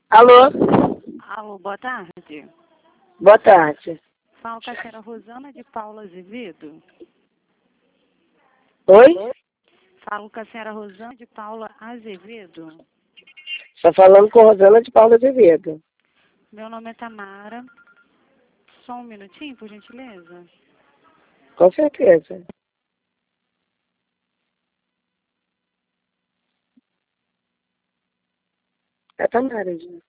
Alô? Alô, boa tarde. Boa tarde. Falo com a senhora Rosana de Paula Azevedo. Oi? Falo com a senhora Rosana de Paula Azevedo. Estou falando com Rosana de Paula Azevedo. Meu nome é Tamara. Só um minutinho, por gentileza. Com certeza. É Tamara, gente.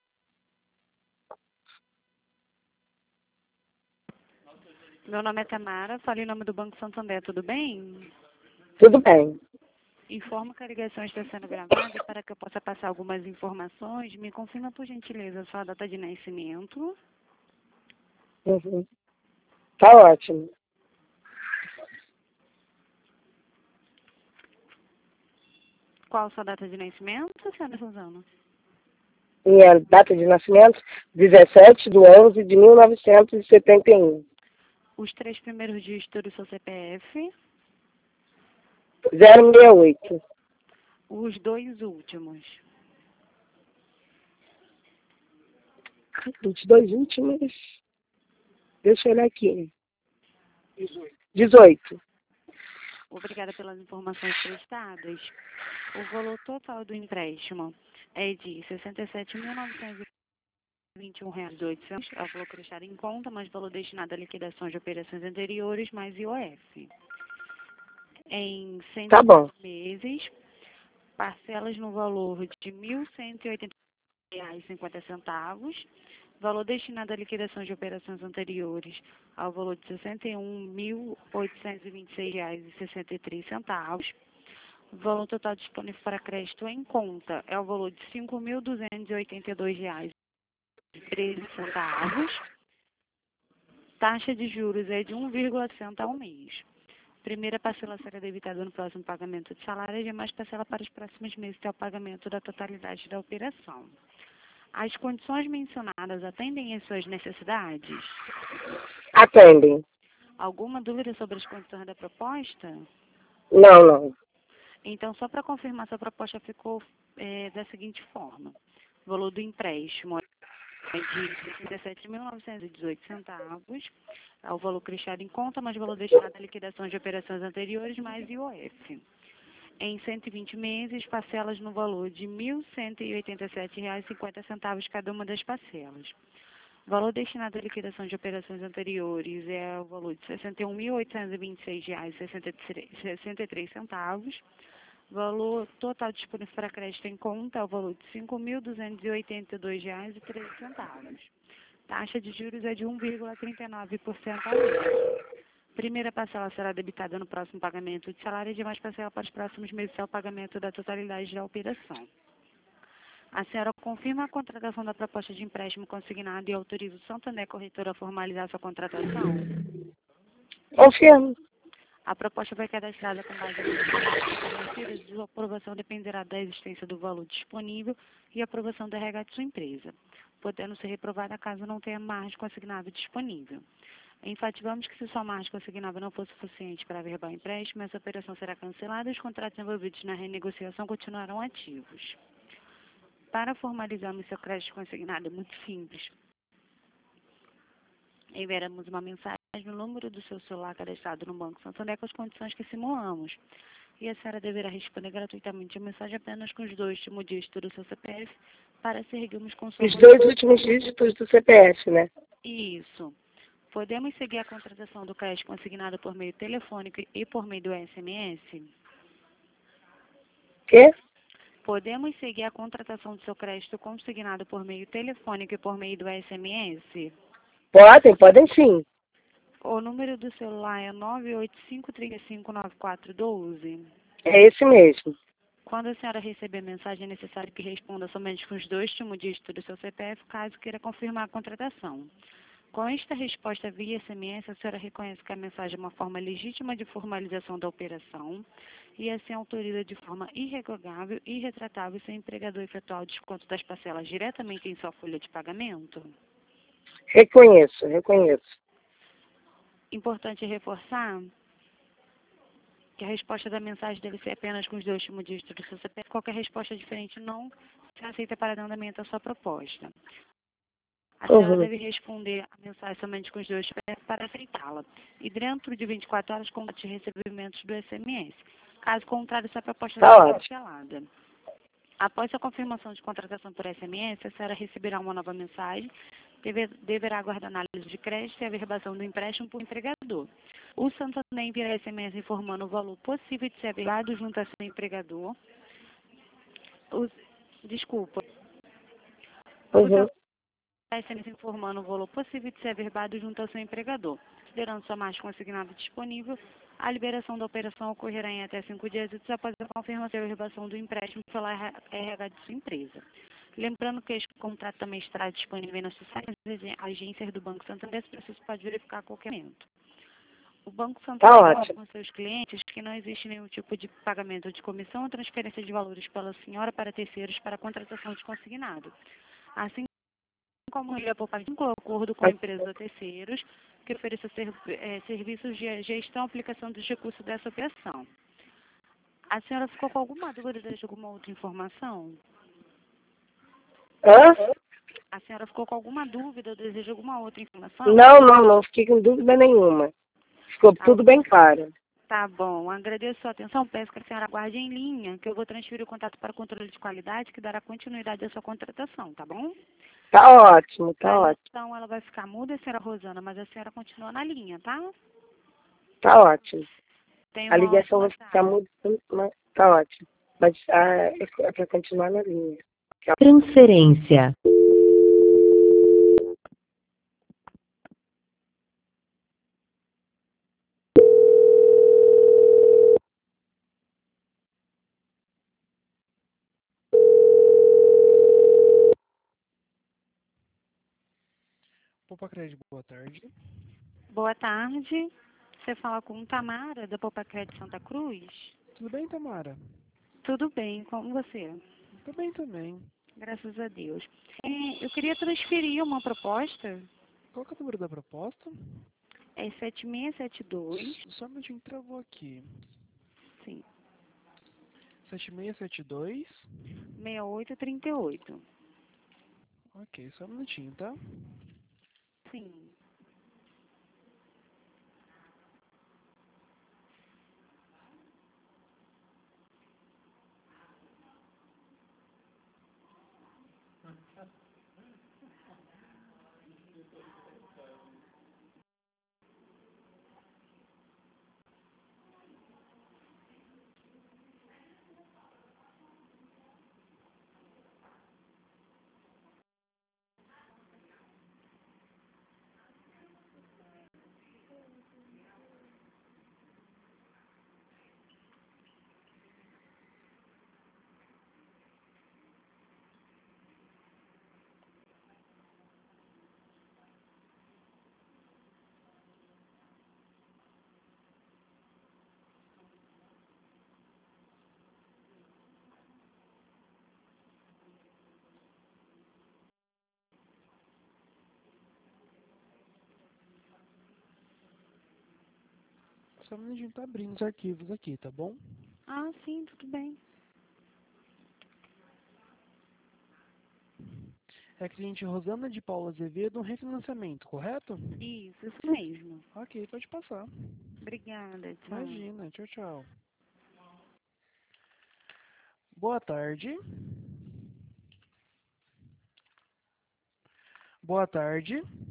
Meu nome é Tamara. Falo em nome do Banco Santander, tudo bem? Tudo bem. Informo que a ligação está sendo gravada para que eu possa passar algumas informações. Me confirma, por gentileza, a sua data de nascimento. Uhum. Tá ótimo. Qual a sua data de nascimento, senhora Rosana? Minha data de nascimento, 17/11/1971. Os 3 primeiros dígitos do seu CPF. 068. Os 2 últimos. Os dois últimos. Deixa eu olhar aqui. 18. Obrigada pelas informações prestadas. O valor total do empréstimo é de R$ 67.921,08. É o valor que deixar em conta, mais valor destinado à liquidação de operações anteriores, mais IOF. Em Tá bom. 120 meses, parcelas no valor de R$ 1.180,50. Valor destinado à liquidação de operações anteriores ao valor de R$ 61.826,63. O valor total disponível para crédito em conta é o valor de R$ 5.282,13. Taxa de juros é de 1,60 ao mês. Primeira parcela será debitada no próximo pagamento de salário e demais parcela para os próximos meses até o pagamento da totalidade da operação. As condições mencionadas atendem às suas necessidades? Atendem. Alguma dúvida sobre as condições da proposta? Não, não. Então, só para confirmar, sua proposta ficou da seguinte forma. O valor do empréstimo é de R$ 67.918, é o valor crescido em conta, mais valor destinado à liquidação de operações anteriores, mais IOF. Em 120 meses, parcelas no valor de R$ 1.187,50 cada uma das parcelas. O valor destinado à liquidação de operações anteriores é o valor de R$ 61.826,63. Valor total disponível para crédito em conta é o valor de R$ 5.282,13. Taxa de juros é de 1,39% ao mês. Primeira parcela será debitada no próximo pagamento de salário e demais parcela para os próximos meses é o pagamento da totalidade da operação. A senhora confirma a contratação da proposta de empréstimo consignado e autoriza o Santander Corretora a formalizar sua contratação? Confirmo. A proposta foi cadastrada com base nas informações fornecidas e sua aprovação dependerá da existência do valor disponível e aprovação da RH de sua empresa, podendo ser reprovada caso não tenha margem consignável disponível. Enfatizamos que se sua margem consignável não for suficiente para averbar o empréstimo, essa operação será cancelada e os contratos envolvidos na renegociação continuarão ativos. Para formalizarmos seu crédito consignado é muito simples. Enviaremos uma mensagem no número do seu celular cadastrado no Banco Santander com as condições que simulamos. E a senhora deverá responder gratuitamente a mensagem apenas com os 2 últimos dígitos do seu CPF para seguirmos com sua... Os 2 últimos dígitos do CPF, né? Isso. Podemos seguir a contratação do crédito consignado por meio telefônico e por meio do SMS? Quê? Podemos seguir a contratação do seu crédito consignado por meio telefônico e por meio do SMS? Podem sim. O número do celular é 985359412. É esse mesmo. Quando a senhora receber a mensagem, é necessário que responda somente com os 2 últimos dígitos do seu CPF, caso queira confirmar a contratação. Com esta resposta via SMS, a senhora reconhece que a mensagem é uma forma legítima de formalização da operação e assim autoriza de forma irrevogável e irretratável seu empregador efetuar o desconto das parcelas diretamente em sua folha de pagamento? Reconheço. Importante reforçar que a resposta da mensagem deve ser apenas com os 2 últimos dígitos do seu CPF. Qualquer resposta diferente não se aceita para dar andamento à sua proposta. A senhora deve responder a mensagem somente com os 2 CPF para aceitá-la. E dentro de 24 horas, combate recebimentos do SMS. Caso contrário, sua proposta será cancelada. Após a confirmação de contratação por SMS, a senhora receberá uma nova mensagem, deverá aguardar análise de crédito e averbação do empréstimo por empregador. O Santander enviará SMS informando o valor possível de ser averbado junto a seu empregador. Desculpa. O Santander SMS informando o valor possível de ser averbado junto ao seu empregador. Considerando sua margem consignada disponível, a liberação da operação ocorrerá em até 5 dias úteis após a confirmação e averbação do empréstimo pela RH de sua empresa. Lembrando que este contrato também estará disponível em nossos sites e agências do Banco Santander, se preciso pode verificar a qualquer momento. O Banco Santander informa com seus clientes que não existe nenhum tipo de pagamento de comissão ou transferência de valores pela senhora para terceiros para a contratação de consignado. Assim como ele é por vínculo ou acordo com a empresa ou terceiros que ofereça serviços de gestão e aplicação dos recursos dessa operação. A senhora ficou com alguma dúvida de alguma outra informação? A senhora ficou com alguma dúvida ou deseja alguma outra informação? Não fiquei com dúvida nenhuma. Ficou tudo bem claro. Tá bom, agradeço a sua atenção, peço que a senhora aguarde em linha, que eu vou transferir o contato para o controle de qualidade, que dará continuidade à sua contratação, tá bom? Tá ótimo, tá ótimo. Então, ela vai ficar muda, a senhora Rosana, mas a senhora continua na linha, tá? Tá ótimo. Tenha A uma ligação vai ótima ficar tarde. muda, mas tá ótimo. Mas é para continuar na linha. Transferência. Poupa Crédito, boa tarde. Boa tarde. Você fala com Tamara, da Poupa Crédito Santa Cruz? Tudo bem, Tamara? Tudo bem, com você? Tudo bem também. Graças a Deus. Eu queria transferir uma proposta. Qual que é o número da proposta? É 7672. Só um minutinho, travou aqui. Sim. 7672. 6838. Ok, só um minutinho, tá? Sim. Só um minutinho, tá abrindo os arquivos aqui, tá bom? Ah, sim, tudo bem. É a cliente Rosana de Paula Azevedo, um refinanciamento, correto? Isso mesmo. Ok, pode passar. Obrigada, tchau. Imagina, tchau, tchau. Boa tarde. Boa tarde.